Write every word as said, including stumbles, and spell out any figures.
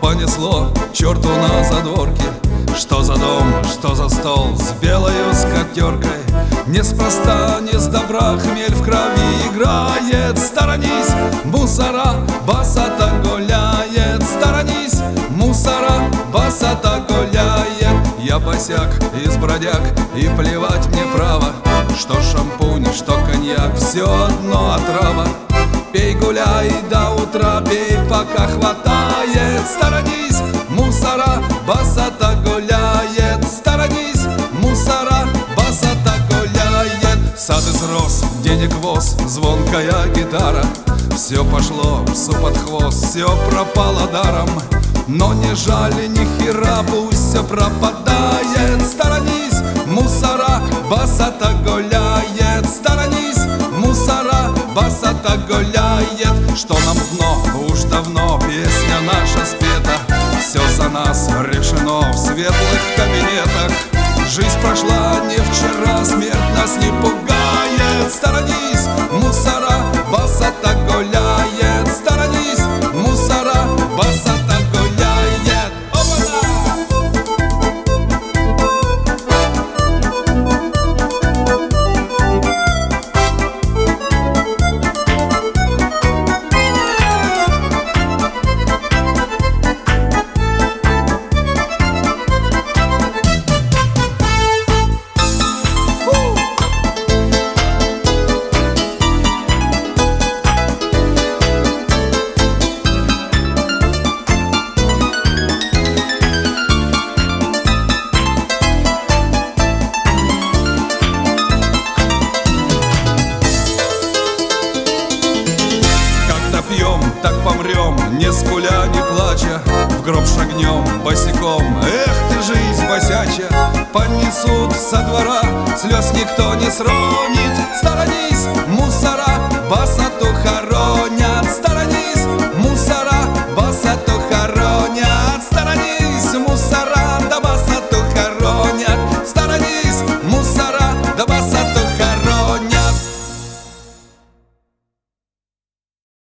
понесло черту на задворке. Что за дом, что за стол с белою скатеркой? Неспроста, не с добра хмель в крови играет. Сторонись, мусора, басата гуляет. Сторонись, мусора, басата гуляет. Я босяк из бродяг, и плевать мне право, что шампунь, что коньяк, все одно отрава. Пей, гуляй до утра, пей, пока хватает. Сторонись, мусора, басата гуляет. Сторонись, мусора, басата гуляет. Сад изрос, денег воз, звонкая гитара. Все пошло псу под хвост, все пропало даром. Но не жаль ни хера, пусть все пропадает. Сторонись, мусора, басата гуляет. Сторонись, мусора, басата гуляет. Что нам дно, уж давно песня наша спета. Все за нас решено в светлых кабинетах. Жизнь прошла не вчера, смерть нас не пугает. Сторонись, мусора, басата гуляет. Сторонись, мусора, басата гуляет. Опа-на! Так помрем, не скуля, не плача, в гроб шагнем босиком. Эх ты, жизнь босяча! Понесут со двора, слез никто не сронит. Сторонись, мусора, басату хара.